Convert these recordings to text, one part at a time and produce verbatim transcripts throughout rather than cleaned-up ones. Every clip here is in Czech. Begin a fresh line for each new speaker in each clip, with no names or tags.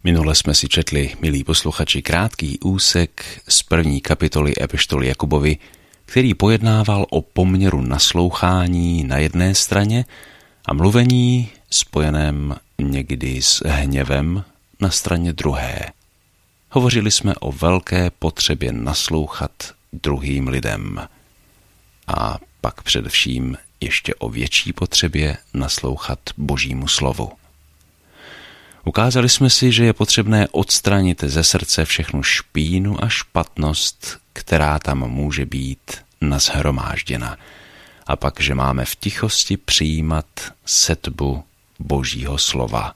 Minule jsme si četli, milí posluchači, krátký úsek z první kapitoly epištoly Jakubovi, který pojednával o poměru naslouchání na jedné straně a mluvení spojeném někdy s hněvem na straně druhé. Hovořili jsme o velké potřebě naslouchat druhým lidem a pak především ještě o větší potřebě naslouchat Božímu slovu. Ukázali jsme si, že je potřebné odstranit ze srdce všechnu špínu a špatnost, která tam může být nashromážděna, a pak, že máme v tichosti přijímat setbu Božího slova.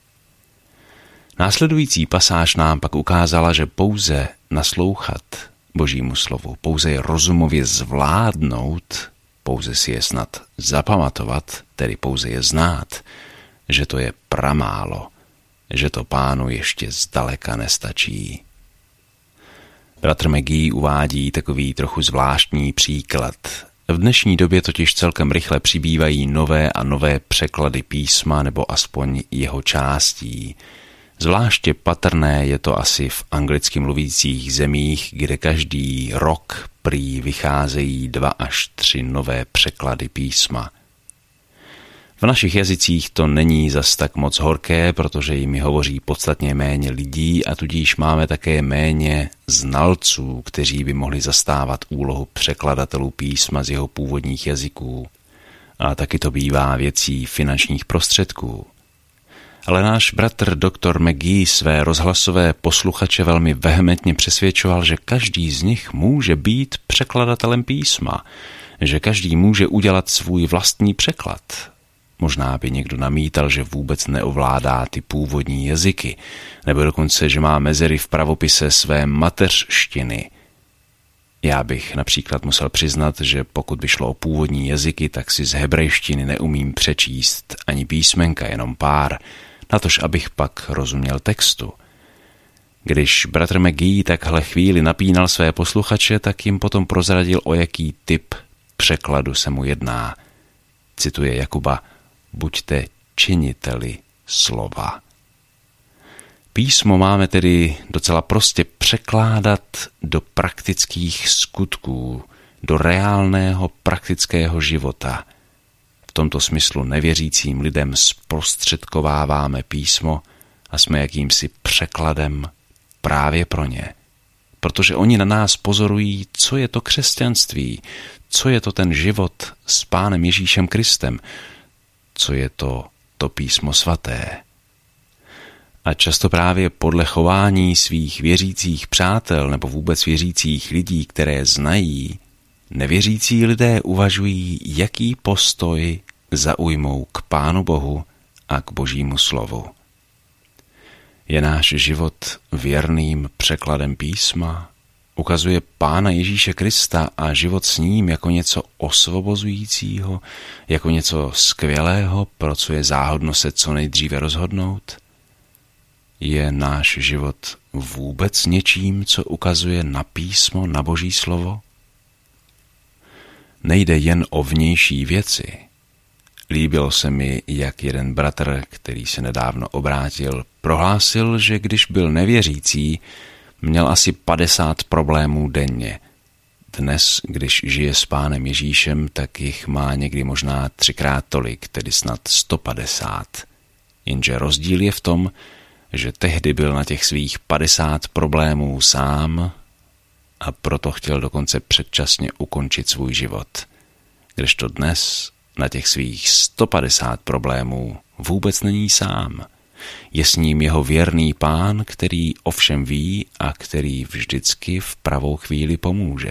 Následující pasáž nám pak ukázala, že pouze naslouchat Božímu slovu, pouze je rozumově zvládnout, pouze si je snad zapamatovat, tedy pouze je znát, že to je pramálo, že to Pánu ještě zdaleka nestačí. Bratr McGee uvádí takový trochu zvláštní příklad. V dnešní době totiž celkem rychle přibývají nové a nové překlady písma nebo aspoň jeho částí. Zvláště patrné je to asi v anglicky mluvících zemích, kde každý rok prý vycházejí dva až tři nové překlady písma. V našich jazycích to není zas tak moc horké, protože jimi hovoří podstatně méně lidí a tudíž máme také méně znalců, kteří by mohli zastávat úlohu překladatelů písma z jeho původních jazyků. A taky to bývá věcí finančních prostředků. Ale náš bratr doktor McGee své rozhlasové posluchače velmi vehementně přesvědčoval, že každý z nich může být překladatelem písma, že každý může udělat svůj vlastní překlad. Možná by někdo namítal, že vůbec neovládá ty původní jazyky, nebo dokonce, že má mezery v pravopise své mateřštiny. Já bych například musel přiznat, že pokud by šlo o původní jazyky, tak si z hebrejštiny neumím přečíst ani písmenka, jenom pár, natož abych pak rozuměl textu. Když bratr McGee takhle chvíli napínal své posluchače, tak jim potom prozradil, o jaký typ překladu se mu jedná. Cituje Jakuba: buďte činiteli slova. Písmo máme tedy docela prostě překládat do praktických skutků, do reálného praktického života. V tomto smyslu nevěřícím lidem zprostředkováváme písmo a jsme jakýmsi překladem právě pro ně. Protože oni na nás pozorují, co je to křesťanství, co je to ten život s Pánem Ježíšem Kristem, co je to to písmo svaté. A často právě podle chování svých věřících přátel nebo vůbec věřících lidí, které znají, nevěřící lidé uvažují, jaký postoj zaujmou k Pánu Bohu a k Božímu slovu. Je náš život věrným překladem písma? Ukazuje Pána Ježíše Krista a život s ním jako něco osvobozujícího, jako něco skvělého, pro co je záhodno se co nejdříve rozhodnout? Je náš život vůbec něčím, co ukazuje na písmo, na Boží slovo? Nejde jen o vnější věci. Líbilo se mi, jak jeden bratr, který se nedávno obrátil, prohlásil, že když byl nevěřící, měl asi padesát problémů denně. Dnes, když žije s Pánem Ježíšem, tak jich má někdy možná třikrát tolik, tedy snad sto padesát. Jenže rozdíl je v tom, že tehdy byl na těch svých padesát problémů sám a proto chtěl dokonce předčasně ukončit svůj život. Kdežto dnes na těch svých sto padesát problémů vůbec není sám. Je s ním jeho věrný Pán, který ovšem ví a který vždycky v pravou chvíli pomůže.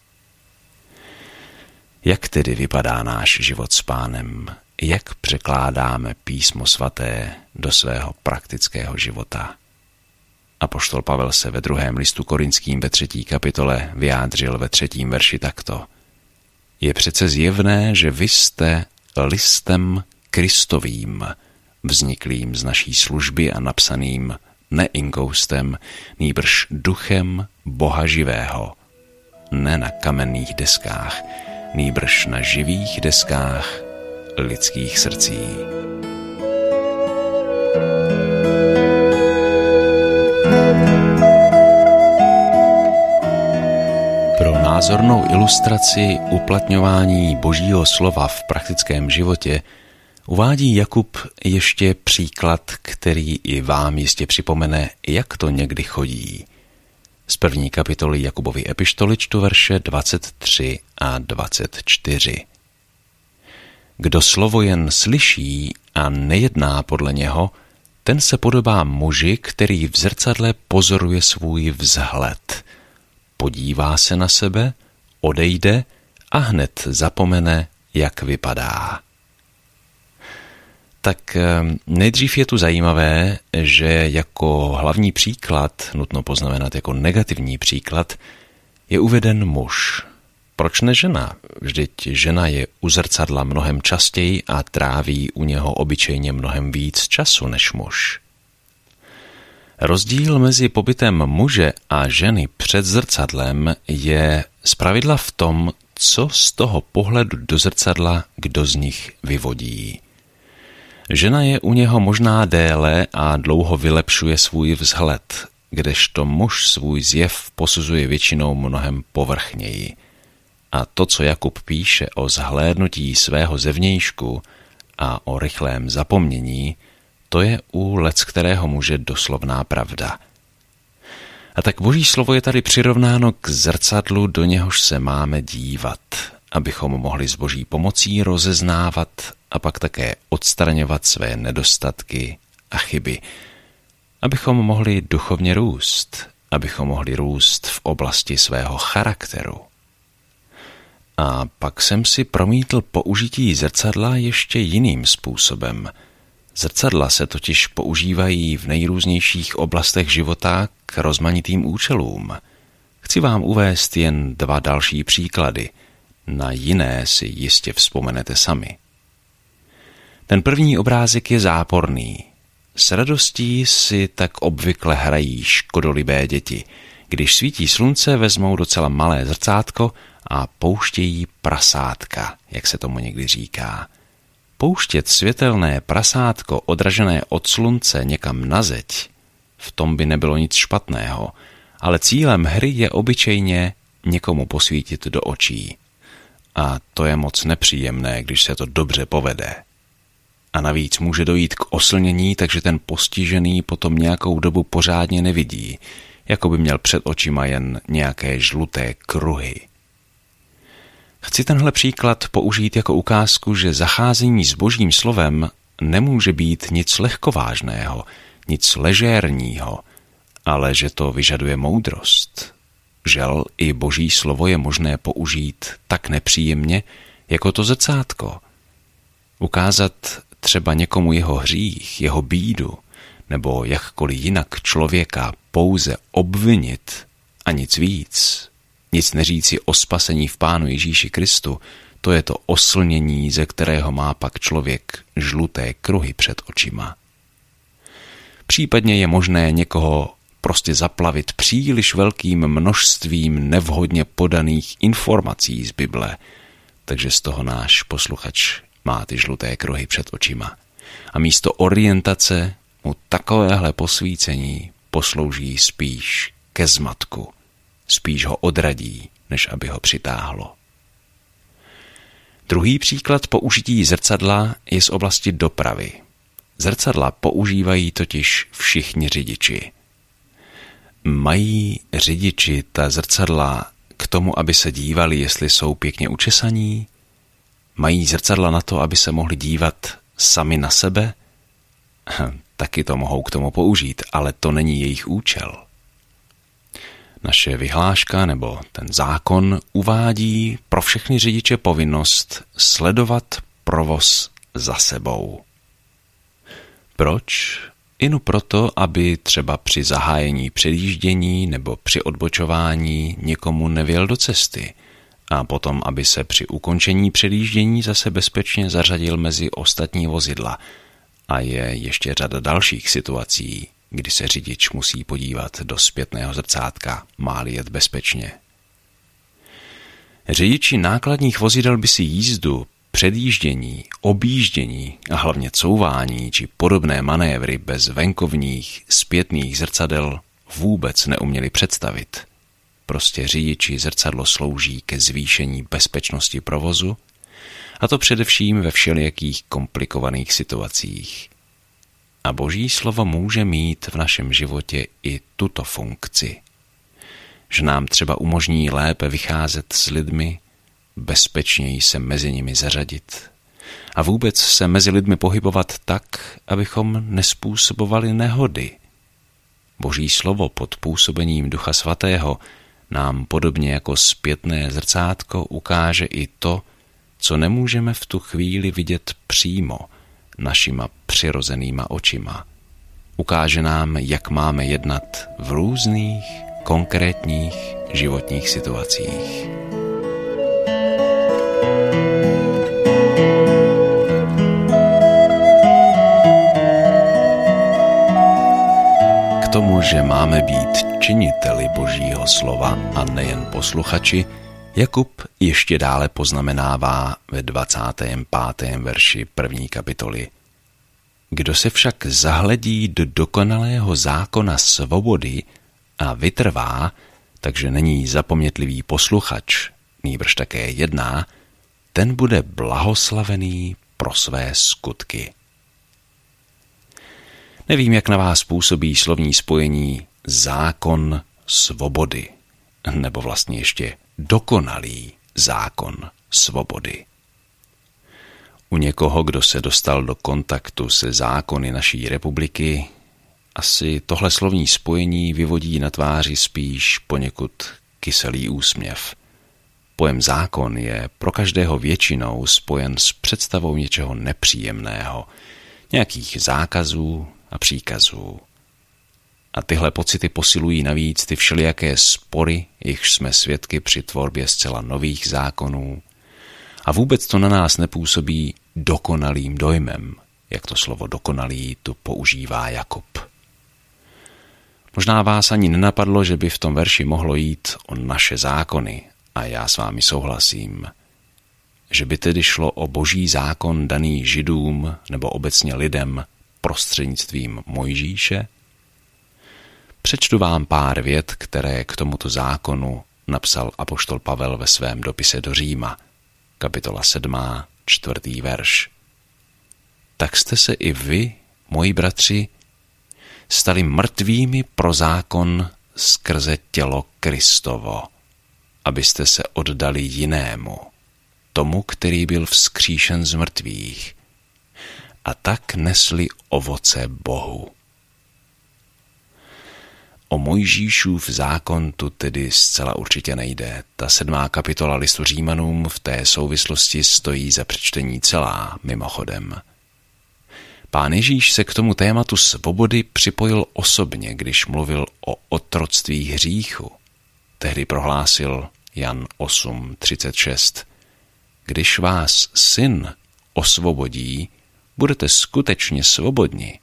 Jak tedy vypadá náš život s Pánem? Jak překládáme písmo svaté do svého praktického života? Apoštol Pavel se ve druhém listu Korinským ve třetí kapitole vyjádřil ve třetím verši takto: Je přece zjevné, že vy jste listem Kristovým, vzniklým z naší služby a napsaným ne inkoustem, nýbrž duchem Boha živého, ne na kamenných deskách, nýbrž na živých deskách lidských srdcí. názornou ilustraci uplatňování Božího slova v praktickém životě uvádí Jakub ještě příklad, který i vám jistě připomene, jak to někdy chodí. Z první kapitoly Jakubovy epištoly čtu verše dvacet tři a dvacet čtyři. Kdo slovo jen slyší a nejedná podle něho, ten se podobá muži, který v zrcadle pozoruje svůj vzhled. Podívá se na sebe, odejde a hned zapomene, jak vypadá. Tak nejdřív je tu zajímavé, že jako hlavní příklad, nutno poznamenat jako negativní příklad, je uveden muž. Proč ne žena? Vždyť žena je u zrcadla mnohem častěji a tráví u něho obyčejně mnohem víc času než muž. Rozdíl mezi pobytem muže a ženy před zrcadlem je zpravidla v tom, co z toho pohledu do zrcadla kdo z nich vyvodí. Žena je u něho možná déle a dlouho vylepšuje svůj vzhled, kdežto muž svůj zjev posuzuje většinou mnohem povrchněji. A to, co Jakub píše o zhlédnutí svého zevnějšku a o rychlém zapomnění, to je u leckterého muže doslovná pravda. A tak Boží slovo je tady přirovnáno k zrcadlu, do něhož se máme dívat, abychom mohli s Boží pomocí rozeznávat a pak také odstraňovat své nedostatky a chyby, abychom mohli duchovně růst, abychom mohli růst v oblasti svého charakteru. A pak jsem si promítl použití zrcadla ještě jiným způsobem. Zrcadla se totiž používají v nejrůznějších oblastech života k rozmanitým účelům. Chci vám uvést jen dva další příklady. Na jiné si jistě vzpomenete sami. Ten první obrázek je záporný. S radostí si tak obvykle hrají škodolibé děti. Když svítí slunce, vezmou docela malé zrcátko a pouštějí prasátka, jak se tomu někdy říká. Pouštět světelné prasátko odražené od slunce někam na zeď, v tom by nebylo nic špatného, ale cílem hry je obyčejně někomu posvítit do očí. A to je moc nepříjemné, když se to dobře povede. A navíc může dojít k oslnění, takže ten postižený potom nějakou dobu pořádně nevidí, jako by měl před očima jen nějaké žluté kruhy. Chci tenhle příklad použít jako ukázku, že zacházení s Božím slovem nemůže být nic lehkovážného, nic ležérního, ale že to vyžaduje moudrost. Žel i Boží slovo je možné použít tak nepříjemně, jako to zrcátko. Ukázat třeba někomu jeho hřích, jeho bídu, nebo jakkoliv jinak člověka pouze obvinit a nic víc. Nic neříci o spasení v Pánu Ježíši Kristu, to je to oslnění, ze kterého má pak člověk žluté kruhy před očima. Případně je možné někoho prostě zaplavit příliš velkým množstvím nevhodně podaných informací z Bible, takže z toho náš posluchač má ty žluté kruhy před očima. A místo orientace mu takovéhle posvícení poslouží spíš ke zmatku. Spíš ho odradí, než aby ho přitáhlo. Druhý příklad použití zrcadla je z oblasti dopravy. Zrcadla používají totiž všichni řidiči. Mají řidiči ta zrcadla k tomu, aby se dívali, jestli jsou pěkně učesaní? Mají zrcadla na to, aby se mohli dívat sami na sebe? Taky to mohou k tomu použít, ale to není jejich účel. Naše vyhláška nebo ten zákon uvádí pro všechny řidiče povinnost sledovat provoz za sebou. Proč? Inu proto, aby třeba při zahájení předjíždění nebo při odbočování někomu nevěl do cesty a potom, aby se při ukončení předjíždění zase bezpečně zařadil mezi ostatní vozidla. A je ještě řada dalších situací, kdy se řidič musí podívat do zpětného zrcátka, má-li jet bezpečně. Řidiči nákladních vozidel by si jízdu, předjíždění, objíždění a hlavně couvání či podobné manévry bez venkovních zpětných zrcadel vůbec neuměli představit. Prostě řidiči zrcadlo slouží ke zvýšení bezpečnosti provozu, a to především ve všelijakých komplikovaných situacích. A Boží slovo může mít v našem životě i tuto funkci, že nám třeba umožní lépe vycházet s lidmi, bezpečněji se mezi nimi zařadit a vůbec se mezi lidmi pohybovat tak, abychom nespůsobovali nehody. Boží slovo pod působením Ducha Svatého nám podobně jako zpětné zrcátko ukáže i to, co nemůžeme v tu chvíli vidět přímo našima přirozenýma očima. Ukáže nám, jak máme jednat v různých, konkrétních životních situacích. K tomu, že máme být činiteli Božího slova a nejen posluchači, Jakub ještě dále poznamenává ve dvacátém pátém verši první kapitoly. Kdo se však zahledí do dokonalého zákona svobody a vytrvá, takže není zapomnětlivý posluchač, nýbrž také jedná, ten bude blahoslavený pro své skutky. Nevím, jak na vás působí slovní spojení zákon svobody, nebo vlastně ještě dokonalý zákon svobody. U někoho, kdo se dostal do kontaktu se zákony naší republiky, asi tohle slovní spojení vyvodí na tváři spíš poněkud kyselý úsměv. Pojem zákon je pro každého většinou spojen s představou něčeho nepříjemného, nějakých zákazů a příkazů. A tyhle pocity posilují navíc ty všelijaké spory, jichž jsme svědky při tvorbě zcela nových zákonů. A vůbec to na nás nepůsobí dokonalým dojmem, jak to slovo dokonalý tu používá Jakub. Možná vás ani nenapadlo, že by v tom verši mohlo jít o naše zákony, a já s vámi souhlasím. Že by tedy šlo o Boží zákon daný Židům nebo obecně lidem prostřednictvím Mojžíše? Přečtu vám pár vět, které k tomuto zákonu napsal apoštol Pavel ve svém dopise do Říma, kapitola sedmá, čtvrtý verš. Tak jste se i vy, moji bratři, stali mrtvými pro zákon skrze tělo Kristovo, abyste se oddali jinému, tomu, který byl vzkříšen z mrtvých, a tak nesli ovoce Bohu. O Mojžíšův zákon tu tedy zcela určitě nejde. Ta sedmá kapitola listu Římanům v té souvislosti stojí za přečtení celá, mimochodem. Pán Ježíš se k tomu tématu svobody připojil osobně, když mluvil o otroctví hříchu. Tehdy prohlásil Jan osm třicet šest. Když vás syn osvobodí, budete skutečně svobodni.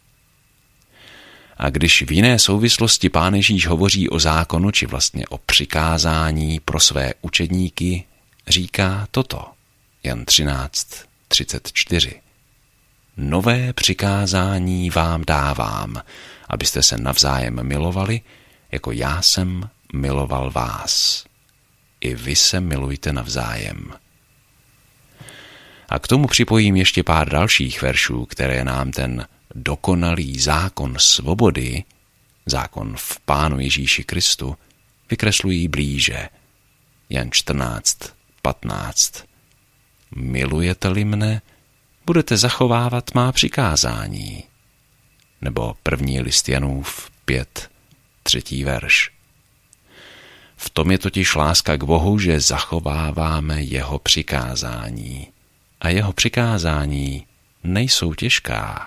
A když v jiné souvislosti Pán Ježíš hovoří o zákonu, či vlastně o přikázání pro své učedníky, říká toto. Jan třináct třicet čtyři. Nové přikázání vám dávám, abyste se navzájem milovali, jako já jsem miloval vás. I vy se milujte navzájem. A k tomu připojím ještě pár dalších veršů, které nám ten dokonalý zákon svobody, zákon v Pánu Ježíši Kristu, vykreslují blíže. Jan čtrnáct patnáct. Milujete-li mne, budete zachovávat má přikázání. Nebo první list Janův pět, třetí verš. V tom je totiž láska k Bohu, že zachováváme jeho přikázání. A jeho přikázání nejsou těžká.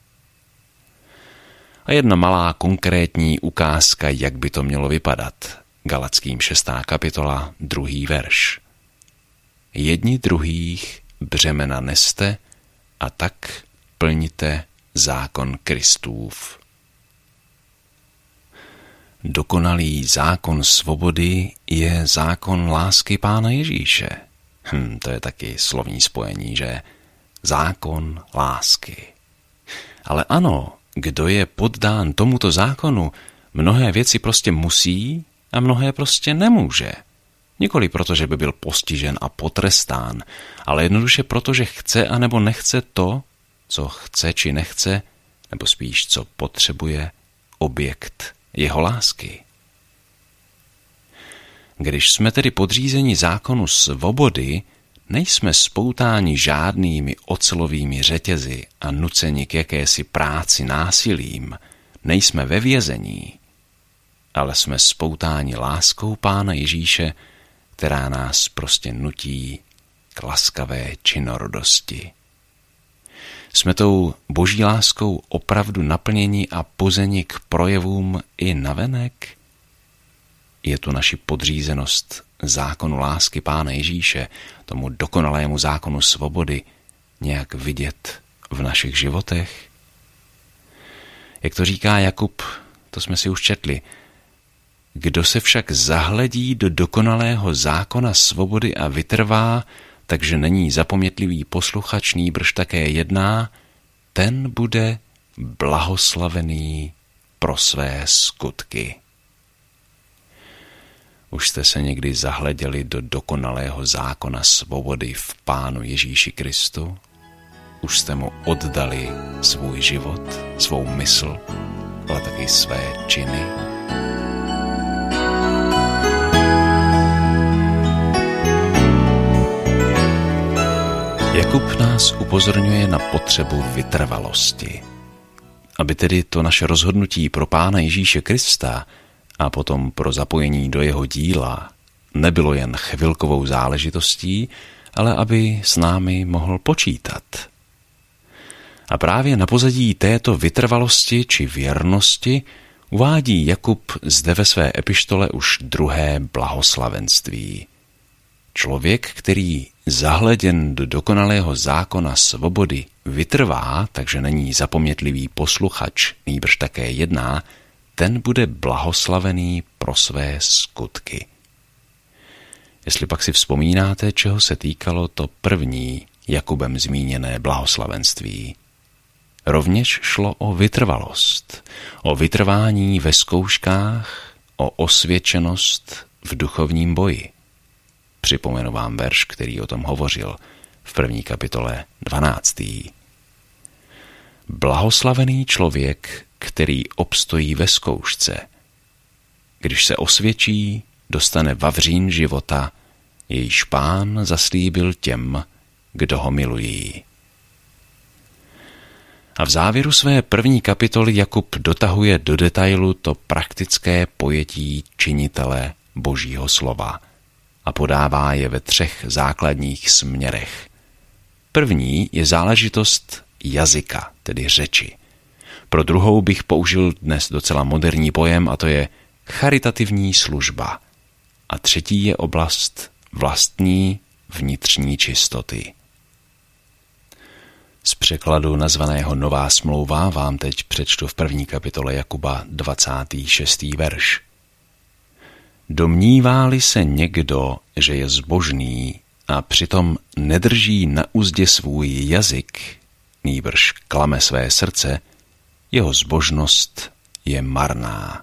A jedna malá konkrétní ukázka, jak by to mělo vypadat. Galatským šestá kapitola, druhý verš. Jedni druhých břemena neste a tak plňte zákon Kristův. Dokonalý zákon svobody je zákon lásky Pána Ježíše. Hm, to je taky slovní spojení, že? Zákon lásky. Ale ano, kdo je poddán tomuto zákonu, mnohé věci prostě musí a mnohé prostě nemůže. Nikoli proto, že by byl postižen a potrestán, ale jednoduše proto, že chce anebo nechce to, co chce či nechce, nebo spíš co potřebuje objekt jeho lásky. Když jsme tedy podřízeni zákonu svobody, nejsme spoutáni žádnými ocelovými řetězy a nuceni k jakési práci násilím, nejsme ve vězení, ale jsme spoutáni láskou Pána Ježíše, která nás prostě nutí k laskavé činorodosti. Jsme tou boží láskou opravdu naplněni a pozeni k projevům i navenek? Je tu naši podřízenost zákonu lásky Pána Ježíše, tomu dokonalému zákonu svobody, nějak vidět v našich životech? Jak to říká Jakub, to jsme si už četli, kdo se však zahledí do dokonalého zákona svobody a vytrvá, takže není zapomětlivý posluchač, nýbrž také jedná, ten bude blahoslavený pro své skutky. Už jste se někdy zahleděli do dokonalého zákona svobody v Pánu Ježíši Kristu? Už jste mu oddali svůj život, svou mysl, ale taky své činy? Jakub nás upozorňuje na potřebu vytrvalosti. Aby tedy to naše rozhodnutí pro Pána Ježíše Krista a potom pro zapojení do jeho díla nebylo jen chvilkovou záležitostí, ale aby s námi mohl počítat. A právě na pozadí této vytrvalosti či věrnosti uvádí Jakub zde ve své epištole už druhé blahoslavenství. Člověk, který zahleděn do dokonalého zákona svobody vytrvá, takže není zapomětlivý posluchač, nýbrž také jedná, ten bude blahoslavený pro své skutky. Jestli pak si vzpomínáte, čeho se týkalo to první Jakubem zmíněné blahoslavenství. Rovněž šlo o vytrvalost, o vytrvání ve zkouškách, o osvědčenost v duchovním boji. Připomenu vám verš, který o tom hovořil v první kapitole dvanáctý. Blahoslavený člověk, který obstojí ve zkoušce. Když se osvědčí, dostane vavřín života, jejíž Pán zaslíbil těm, kdo ho milují. A v závěru své první kapitoly Jakub dotahuje do detailu to praktické pojetí činitele Božího slova a podává je ve třech základních směrech. První je záležitost jazyka, tedy řeči. Pro druhou bych použil dnes docela moderní pojem, a to je charitativní služba. A třetí je oblast vlastní vnitřní čistoty. Z překladu nazvaného Nová smlouva vám teď přečtu v první kapitole Jakuba dvacátý šestý verš. Domnívá-li se někdo, že je zbožný a přitom nedrží na uzdě svůj jazyk, nýbrž klame své srdce, jeho zbožnost je marná.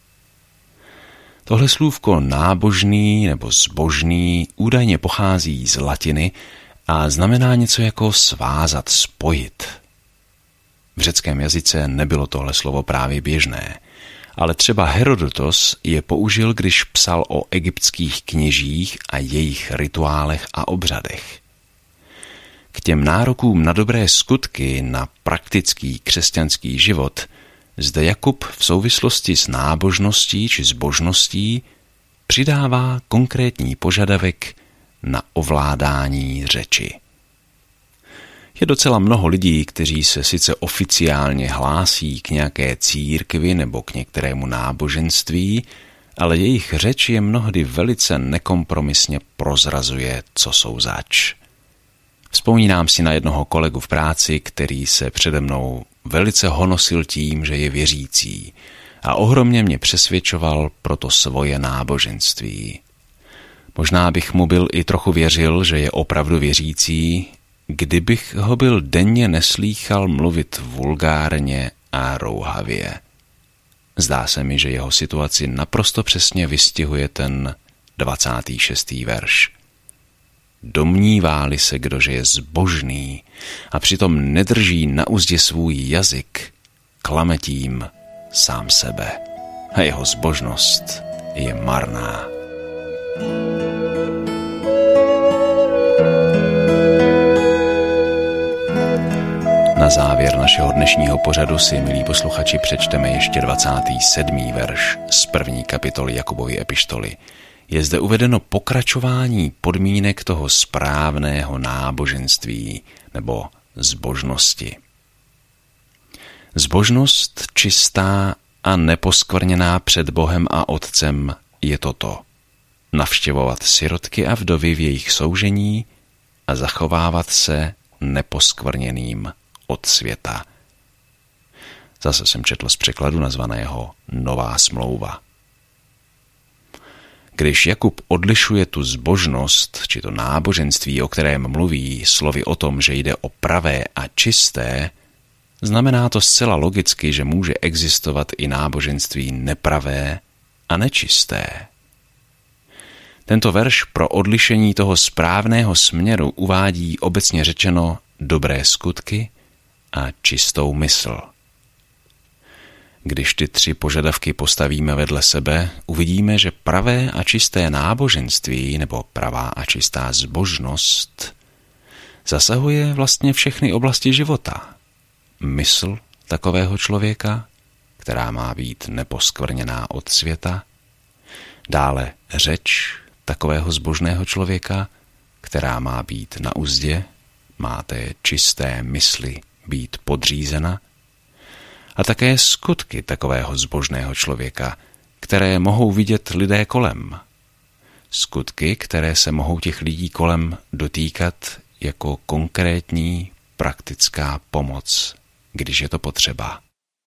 Tohle slůvko nábožný nebo zbožný údajně pochází z latiny a znamená něco jako svázat, spojit. V řeckém jazyce nebylo tohle slovo právě běžné, ale třeba Herodotos je použil, když psal o egyptských kněžích a jejich rituálech a obřadech. K těm nárokům na dobré skutky, na praktický křesťanský život, zde Jakub v souvislosti s nábožností či zbožností přidává konkrétní požadavek na ovládání řeči. Je docela mnoho lidí, kteří se sice oficiálně hlásí k nějaké církvi nebo k některému náboženství, ale jejich řeč je mnohdy velice nekompromisně prozrazuje, co jsou zač. Vzpomínám si na jednoho kolegu v práci, který se přede mnou velice honosil tím, že je věřící a ohromně mě přesvědčoval pro to svoje náboženství. Možná bych mu byl i trochu věřil, že je opravdu věřící, kdybych ho byl denně neslýchal mluvit vulgárně a rouhavě. Zdá se mi, že jeho situaci naprosto přesně vystihuje ten dvacátý šestý verš. Domnívá-li se kdo, že je zbožný a přitom nedrží na uzdě svůj jazyk, klame tím sám sebe a jeho zbožnost je marná. Na závěr našeho dnešního pořadu si, milí posluchači, přečteme ještě dvacátý sedmý verš z první kapitoly Jakubovy epištoly. Je zde uvedeno pokračování podmínek toho správného náboženství nebo zbožnosti. Zbožnost čistá a neposkvrněná před Bohem a Otcem je toto: navštěvovat sirotky a vdovy v jejich soužení a zachovávat se neposkvrněným od světa. Zase jsem četl z překladu nazvaného Nová smlouva. Když Jakub odlišuje tu zbožnost, či to náboženství, o kterém mluví, slovy o tom, že jde o pravé a čisté, znamená to zcela logicky, že může existovat i náboženství nepravé a nečisté. Tento verš pro odlišení toho správného směru uvádí obecně řečeno dobré skutky a čistou mysl. Když ty tři požadavky postavíme vedle sebe, uvidíme, že pravé a čisté náboženství nebo pravá a čistá zbožnost zasahuje vlastně všechny oblasti života. Mysl takového člověka, která má být neposkvrněná od světa, dále řeč takového zbožného člověka, která má být na uzdě, má té čisté mysli být podřízena, a také skutky takového zbožného člověka, které mohou vidět lidé kolem. Skutky, které se mohou těch lidí kolem dotýkat jako konkrétní praktická pomoc, když je to potřeba.